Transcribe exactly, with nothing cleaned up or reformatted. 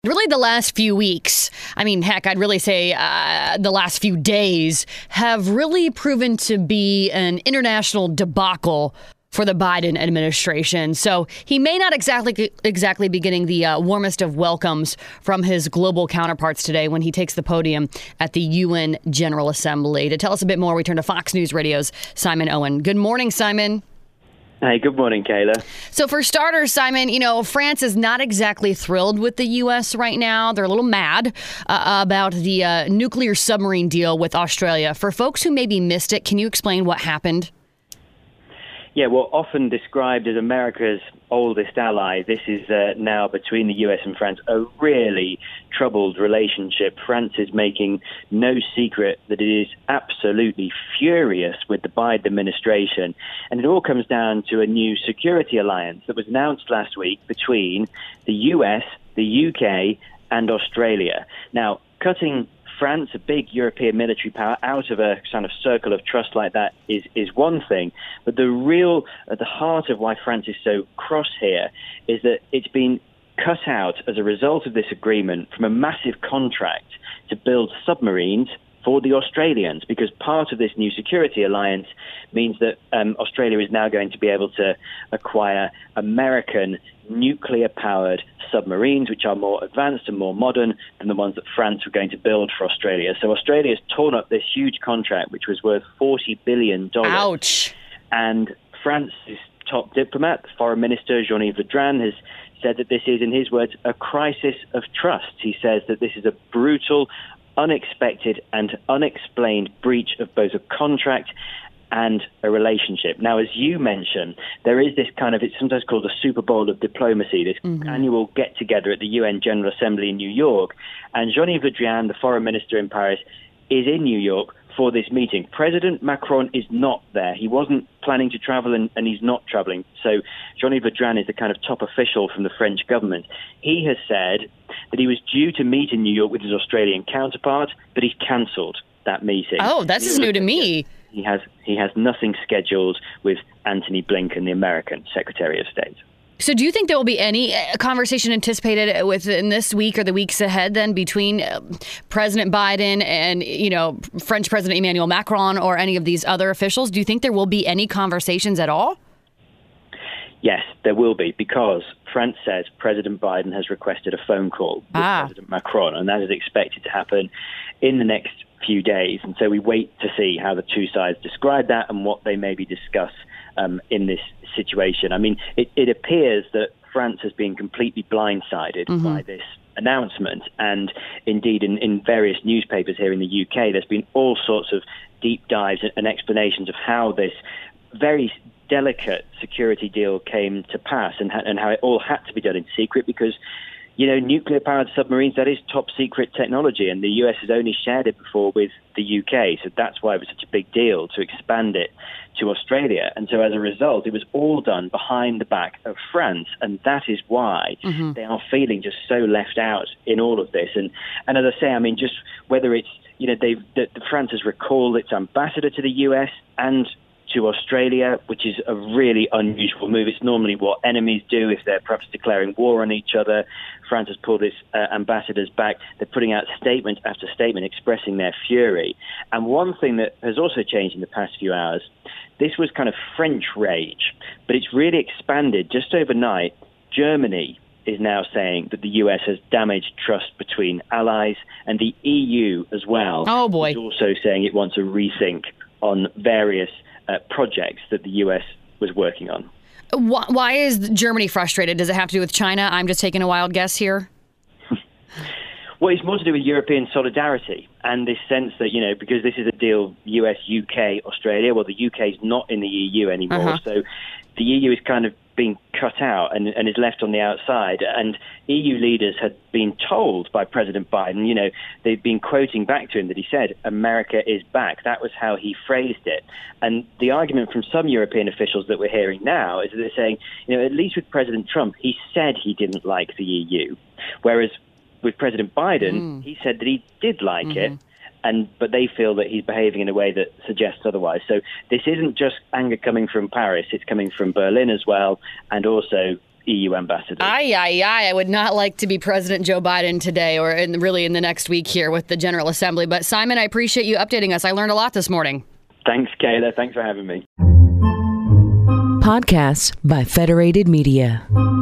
Really, the last few weeks, I mean, heck, I'd really say uh, the last few days have really proven to be an international debacle for the Biden administration. So he may not exactly exactly be getting the uh, warmest of welcomes from his global counterparts today when he takes the podium at the U N General Assembly. To tell us a bit more, we turn to Fox News Radio's Simon Owen. Good morning, Simon. Hey, good morning, Kayla. So for starters, Simon, you know, France is not exactly thrilled with the U S right now. They're a little mad uh, about the uh, nuclear submarine deal with Australia. For folks who maybe missed it, can you explain what happened? Yeah, well, often described as America's oldest ally, this is uh, now between the U S and France a really troubled relationship. France is making no secret that it is absolutely furious with the Biden administration. And it all comes down to a new security alliance that was announced last week between the U S, the U K, and Australia. Now, cutting France, a big European military power, out of a kind of circle of trust like that is, is one thing. But the real, at the heart of why France is so cross here is that it's been cut out as a result of this agreement from a massive contract to build submarines for the Australians, because part of this new security alliance means that um, Australia is now going to be able to acquire American nuclear-powered submarines, which are more advanced and more modern than the ones that France were going to build for Australia. So Australia has torn up this huge contract, which was worth forty billion dollars. Ouch. And France's top diplomat, the foreign minister, Jean-Yves Le Drian, has said that this is, in his words, a crisis of trust. He says that this is a brutal, unexpected and unexplained breach of both a contract and a relationship. Now, as you mentioned, there is this kind of, it's sometimes called the Super Bowl of diplomacy, this mm-hmm. annual get-together at the U N General Assembly in New York. And Jean-Yves Le Drian, the foreign minister in Paris, is in New York for this meeting. President Macron is not there. He wasn't planning to travel, and, and he's not traveling. So Jean-Yves Le Drian is the kind of top official from the French government. He has said that he was due to meet in New York with his Australian counterpart, but he's cancelled that meeting. Oh, this is new to me. He has he has nothing scheduled with Antony Blinken, the American Secretary of State. So do you think there will be any conversation anticipated within this week or the weeks ahead then between President Biden and, you know, French President Emmanuel Macron or any of these other officials? Do you think there will be any conversations at all? Yes, there will be, because France says President Biden has requested a phone call with ah. President Macron, and that is expected to happen in the next few days. And so we wait to see how the two sides describe that and what they maybe discuss um, in this situation. I mean, it, it appears that France has been completely blindsided mm-hmm. by this announcement. And indeed, in, in various newspapers here in the U K, there's been all sorts of deep dives and explanations of how this very delicate security deal came to pass, and, and how it all had to be done in secret because, you know, nuclear-powered submarines, that is top-secret technology, and the U S has only shared it before with the U K, so that's why it was such a big deal to expand it to Australia. And so as a result, it was all done behind the back of France, and that is why mm-hmm. they are feeling just so left out in all of this. And, and as I say, I mean, just whether it's, you know, they've, the, the France has recalled its ambassador to the U S and to Australia, which is a really unusual move. It's normally what enemies do if they're perhaps declaring war on each other. France has pulled its uh, ambassadors back. They're putting out statement after statement expressing their fury. And one thing that has also changed in the past few hours, this was kind of French rage, but it's really expanded just overnight. Germany is now saying that the U S has damaged trust between allies, and the E U as well. Oh, boy. Is also saying it wants a rethink on various Uh, projects that the U S was working on. Why, why is Germany frustrated? Does it have to do with China? I'm just taking a wild guess here. Well, it's more to do with European solidarity and this sense that, you know, because this is a deal U S, U K, Australia, well, the U K is not in the E U anymore, uh-huh. so the E U is kind of being cut out and, and is left on the outside. And E U leaders had been told by President Biden, you know, they've been quoting back to him that he said, America is back. That was how he phrased it. And the argument from some European officials that we're hearing now is that they're saying, you know, at least with President Trump, he said he didn't like the E U. Whereas with President Biden, mm. he said that he did like mm-hmm. it. And but they feel that he's behaving in a way that suggests otherwise. So this isn't just anger coming from Paris; it's coming from Berlin as well, and also E U ambassadors. Aye, aye, aye. I would not like to be President Joe Biden today or in, really in the next week here with the General Assembly. But Simon, I appreciate you updating us. I learned a lot this morning. Thanks, Kayla. Thanks for having me. Podcasts by Federated Media.